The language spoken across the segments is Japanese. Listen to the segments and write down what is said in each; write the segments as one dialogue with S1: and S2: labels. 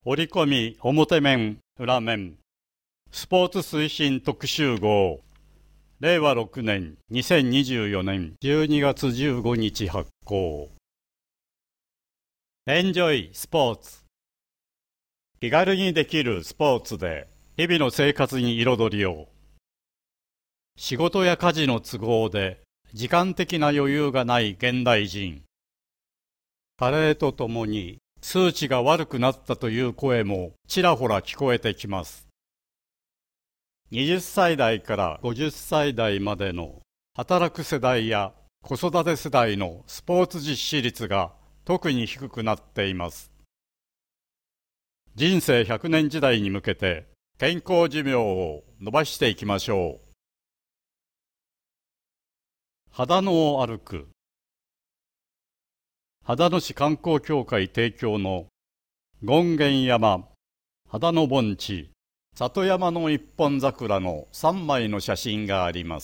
S1: 折り込み表面裏面スポーツ推進特集号令和6年2024年12月15日発行。エンジョイスポーツ。気軽にできるスポーツで日々の生活に彩りを。仕事や家事の都合で時間的な余裕がない現代人。加齢とともに数値が悪くなったという声もちらほら聞こえてきます。20歳代から50歳代までの働く世代や子育て世代のスポーツ実施率が特に低くなっています。人生100年時代に向けて健康寿命を伸ばしていきましょう。秦野を歩く。秦野市観光協会提供の権現山、秦野盆地、里山の一本桜の3枚の写真があります。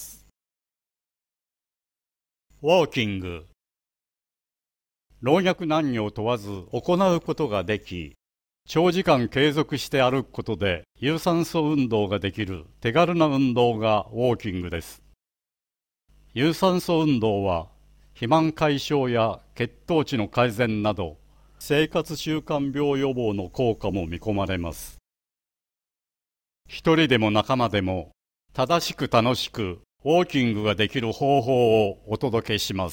S1: ウォーキング。老若男女を問わず行うことができ、長時間継続して歩くことで有酸素運動ができる手軽な運動がウォーキングです。有酸素運動は肥満解消や血糖値の改善など生活習慣病予防の効果も見込まれます。一人でも仲間でも正しく楽しくウォーキングができる方法をお届けします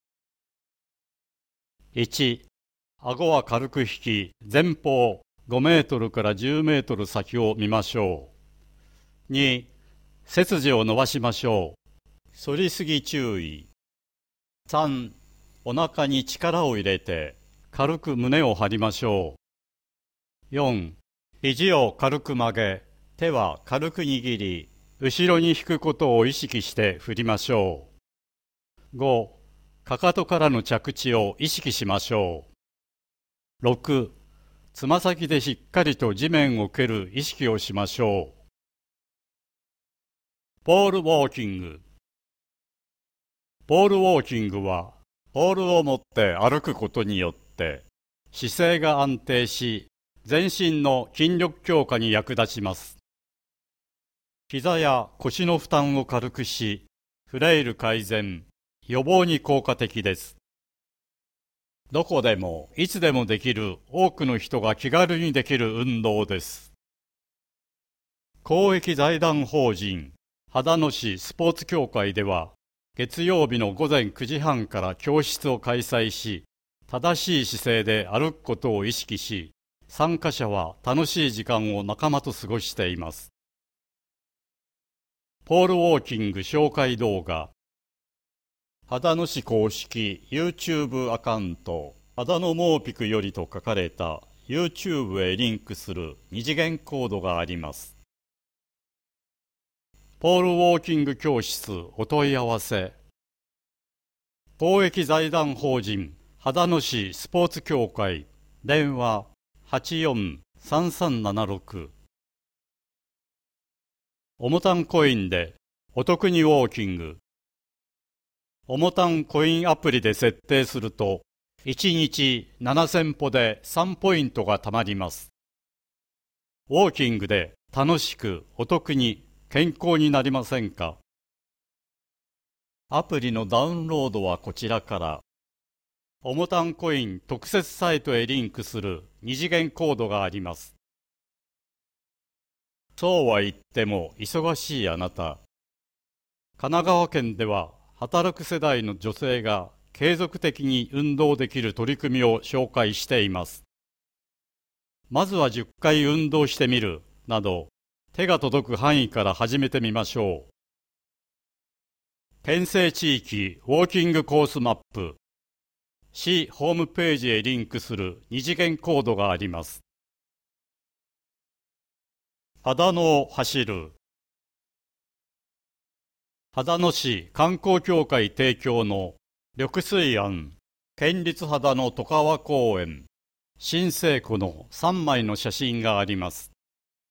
S1: 。1、顎は軽く引き、前方5メートルから10メートル先を見ましょう。2、背筋を伸ばしましょう。反りすぎ注意。3、お腹に力を入れて軽く胸を張りましょう。4、肘を軽く曲げ、手は軽く握り、後ろに引くことを意識して振りましょう。5、かかとからの着地を意識しましょう。6、つま先でしっかりと地面を蹴る意識をしましょう。ポールウォーキング。ポールウォーキングは、ポールを持って歩くことによって、姿勢が安定し、全身の筋力強化に役立ちます。膝や腰の負担を軽くし、フレイル改善、予防に効果的です。どこでもいつでもできる多くの人が気軽にできる運動です。公益財団法人秦野市スポーツ協会では、月曜日の午前9時半から教室を開催し、正しい姿勢で歩くことを意識し、参加者は楽しい時間を仲間と過ごしています。ポールウォーキング紹介動画。秦野市公式 YouTube アカウント、秦野モーピクよりと書かれた YouTube へリンクする二次元コードがあります。ポールウォーキング教室お問い合わせ。公益財団法人秦野市スポーツ協会電話 84-3376。おもたんコインでお得にウォーキング。おもたんコインアプリで設定すると1日7000歩で3ポイントが貯まります。ウォーキングで楽しくお得に健康になりませんか？アプリのダウンロードはこちらから。おもたんコイン特設サイトへリンクする二次元コードがあります。そうは言っても忙しいあなた。神奈川県では働く世代の女性が継続的に運動できる取り組みを紹介しています。まずは10回運動してみるなど、手が届く範囲から始めてみましょう。県西地域ウォーキングコースマップ。市ホームページへリンクする二次元コードがあります。秦野を走る。秦野市観光協会提供の緑水庵、県立秦野外川公園、新生湖の3枚の写真があります。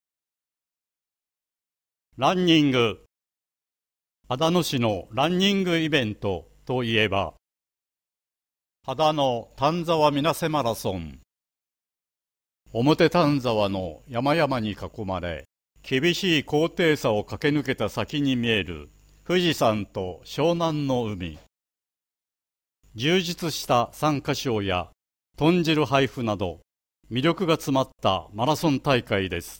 S1: ランニング。秦野市のランニングイベントといえば、秦野丹沢水瀬マラソン、 表丹沢の山々に囲まれ、厳しい高低差を駆け抜けた先に見える富士山と湘南の海。充実した参加賞や豚汁配布など魅力が詰まったマラソン大会です。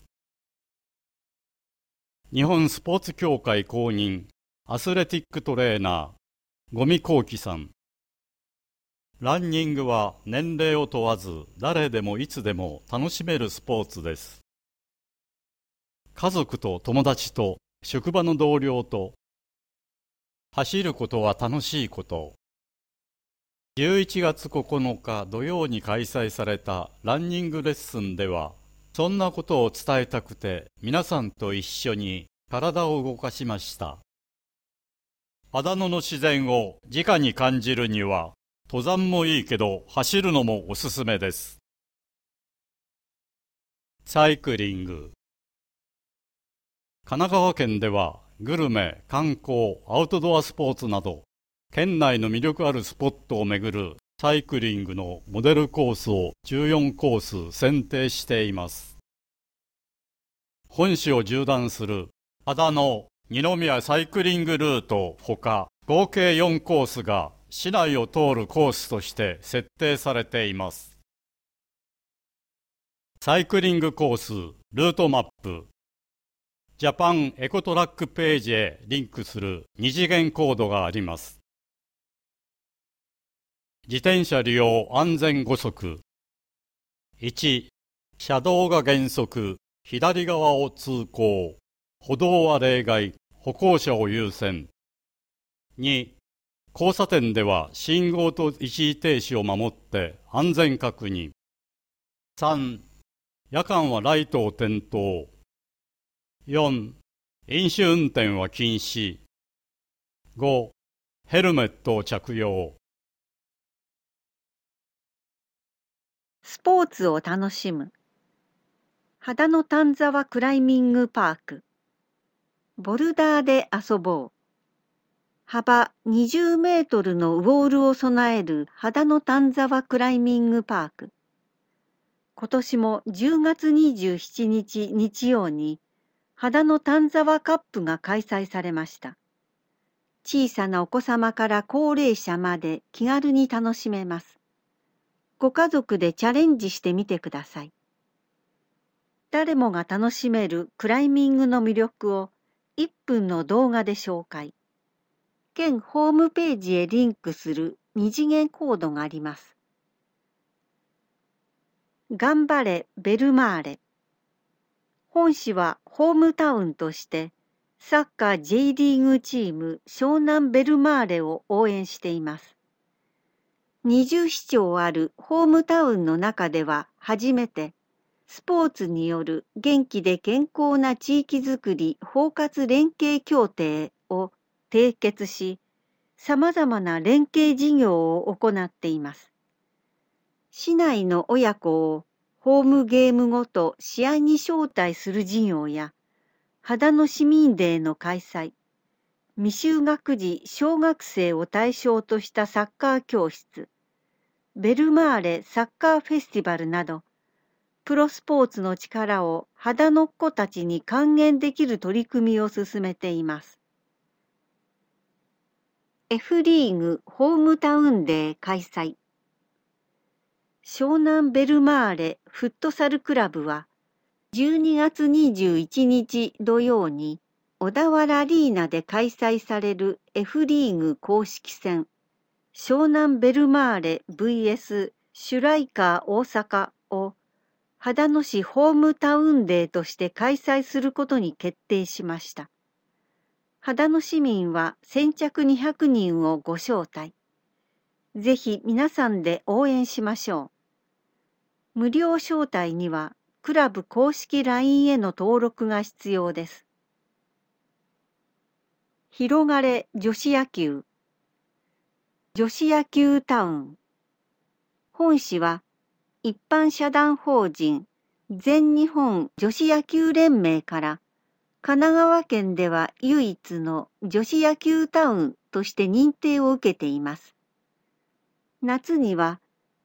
S1: 日本スポーツ協会公認アスレティックトレーナー五味幸喜さん。ランニングは年齢を問わず誰でもいつでも楽しめるスポーツです。家族と友達と職場の同僚と走ることは楽しいこと。11月9日土曜に開催されたランニングレッスンでは、そんなことを伝えたくて皆さんと一緒に体を動かしました。秦野の自然を直に感じるには、登山もいいけど走るのもおすすめです。サイクリング。神奈川県ではグルメ、観光、アウトドアスポーツなど、県内の魅力あるスポットを巡るサイクリングのモデルコースを14コース選定しています。本市を縦断する秦野二宮サイクリングルートほか、合計4コースが市内を通るコースとして設定されています。サイクリングコースルートマップ。ジャパンエコトラックページへリンクする二次元コードがあります。自転車利用安全5則。1、車道が原則、左側を通行、歩道は例外、歩行者を優先。2、交差点では信号と一時停止を守って安全確認。3、夜間はライトを点灯。4、飲酒運転は禁止。5、ヘルメットを着用。
S2: スポーツを楽しむ。秦野丹沢クライミングパーク。ボルダーで遊ぼう。幅20メートルのウォールを備える秦野丹沢クライミングパーク。今年も10月27日日曜に秦野丹沢カップが開催されました。小さなお子様から高齢者まで気軽に楽しめます。ご家族でチャレンジしてみてください。誰もが楽しめるクライミングの魅力を1分の動画で紹介。県ホームページへリンクする二次元コードがあります。頑張れベルマーレ。本市はホームタウンとしてサッカー J リーグチーム湘南ベルマーレを応援しています。20市町あるホームタウンの中では初めてスポーツによる元気で健康な地域づくり包括連携協定を締結し、さまざまな連携事業を行っています。市内の親子をホームゲームごと試合に招待する事業や、秦野市民デーの開催、未就学児小学生を対象としたサッカー教室、ベルマーレサッカーフェスティバルなど、プロスポーツの力を秦野っ子たちに還元できる取り組みを進めています。F リーグホームタウンデー開催。湘南ベルマーレフットサルクラブは12月21日土曜に小田原アリーナで開催される F リーグ公式戦湘南ベルマーレ vs シュライカー大阪を秦野市ホームタウンデーとして開催することに決定しました。秦野市民は先着200人をご招待。ぜひ皆さんで応援しましょう。無料招待にはクラブ公式 LINE への登録が必要です。広がれ女子野球。女子野球タウン。本市は一般社団法人全日本女子野球連盟から神奈川県では唯一の女子野球タウンとして認定を受けています。夏には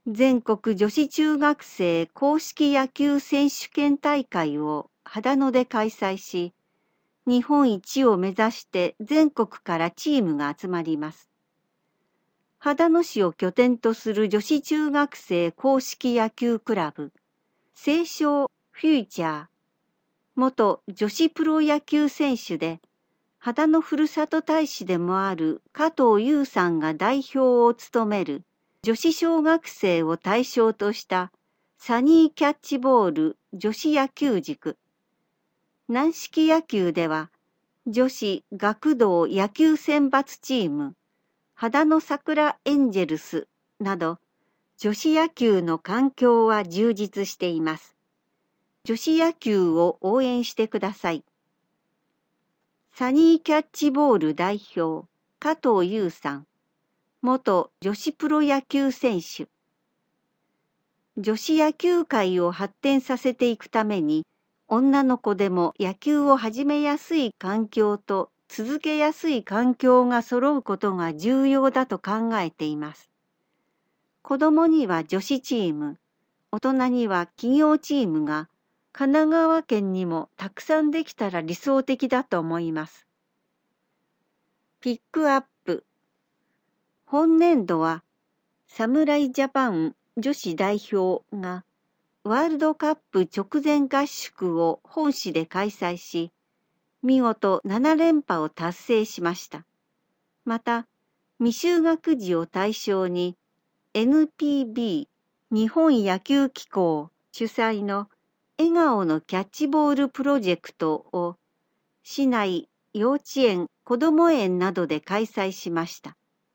S2: 全国女子中学生硬式野球選手権大会を秦野で開催し、日本一を目指して全国からチームが集まります。秦野市を拠点とする女子中学生硬式野球クラブ、青少フューチャー、元女子プロ野球選手で、秦野ふるさと大使でもある加藤優さんが代表を務める女子小学生を対象としたサニーキャッチボール女子野球塾。軟式野球では女子学童野球選抜チーム、秦野桜エンジェルスなど女子野球の環境は充実しています。女子野球を応援してください。サニーキャッチボール代表、加藤優さん。元女子プロ野球選手。女子野球界を発展させていくために、女の子でも野球を始めやすい環境と続けやすい環境が揃うことが重要だと考えています。子供には女子チーム、大人には企業チームが神奈川県にもたくさんできたら理想的だと思います。ピックアップ。本年度は侍ジャパン女子代表がワールドカップ直前合宿を本市で開催し、見事7連覇を達成しました。また、未就学児を対象に NPB 日本野球機構主催の笑顔のキャッチボールプロジェクトを市内幼稚園、こども園などで開催しました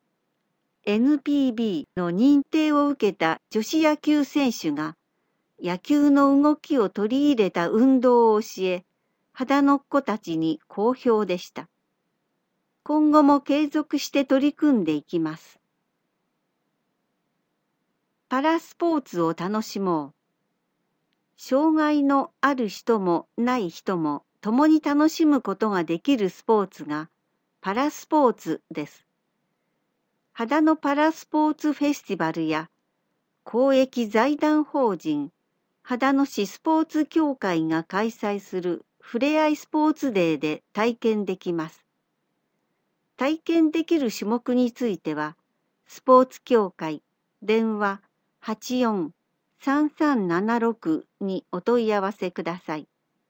S2: 。NPB の認定を受けた女子野球選手が野球の動きを取り入れた運動を教え、秦野っ子たちに好評でした。今後も継続して取り組んでいきます。パラスポーツを楽しもう。障害のある人もない人も共に楽しむことができるスポーツがパラスポーツです。秦野パラスポーツフェスティバルや公益財団法人秦野市スポーツ協会が開催するふれあいスポーツデーで体験できます。体験できる種目については、スポーツ協会電話84-3376にお問い合わせください。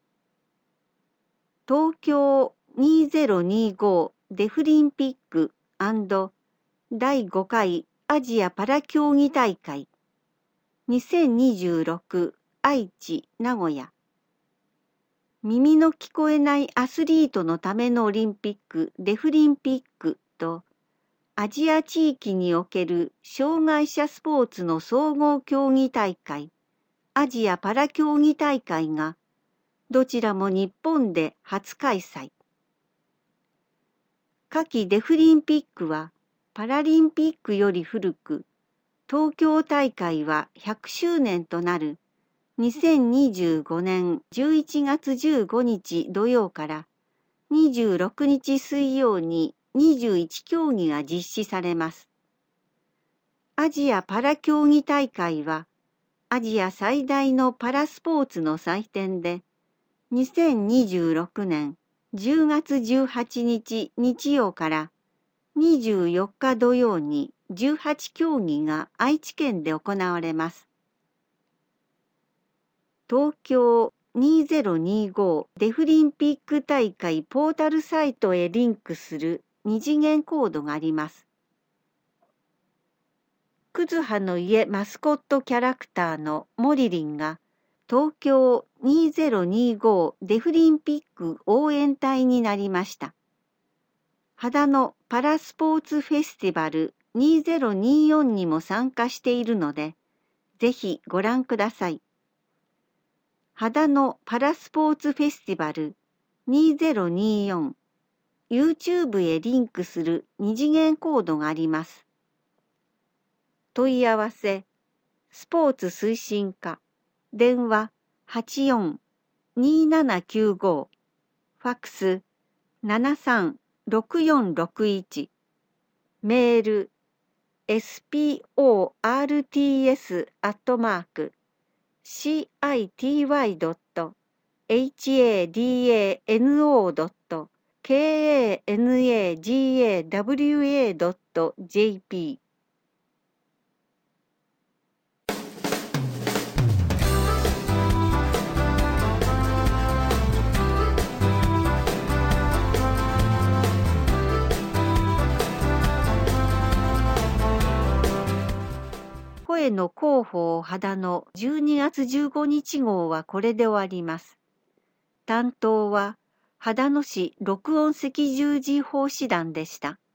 S2: 東京2025デフリンピック&第5回アジアパラ競技大会2026愛知名古屋耳の聞こえないアスリートのためのオリンピックデフリンピックとアジア地域における障害者スポーツの総合競技大会アジアパラ競技大会がどちらも日本で初開催。夏季デフリンピックはパラリンピックより古く、東京大会は100周年となる2025年11月15日土曜から26日水曜に21競技が実施されます。アジアパラ競技大会はアジア最大のパラスポーツの祭典で2026年10月18日日曜から24日土曜に18競技が愛知県で行われます。東京2025デフリンピック大会ポータルサイトへリンクする二次元コードがあります。クズハの家マスコットキャラクターのモリリンが東京2025デフリンピック応援隊になりました。秦野パラスポーツフェスティバル2024にも参加しているので、ぜひご覧ください。秦野パラスポーツフェスティバル2024 YouTube へリンクする二次元コードがあります。問い合わせ、スポーツ推進課、電話84-2795、ファックス736461、メール sports.hadanowa.jp。声の広報肌の12月15日号はこれで終わります。担当は秦野市録音赤十字奉仕団でした。